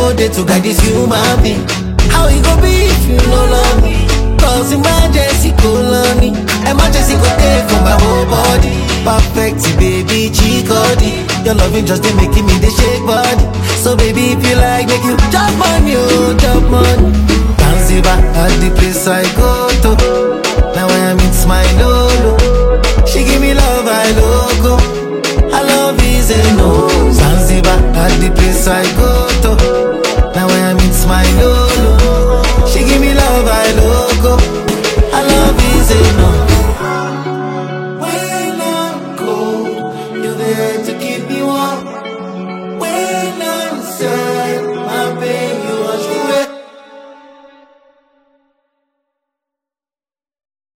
no day to guide this human being. How it go be if you no love me? Cause emergency colony, emergency go take for my whole body. Perfect baby, chikodi. Your loving just dey making me dey shake body. So baby if you like, make you chop money, oh chop money. Zanzibar at the place I go to. Now I am it's my lolo. She give me love, I logo. Her love is a no. Zanzibar at the place I go to. Now I am it's my lolo. She give me love, I logo. Her love is a no. When I'm cold, you're there to keep me warm.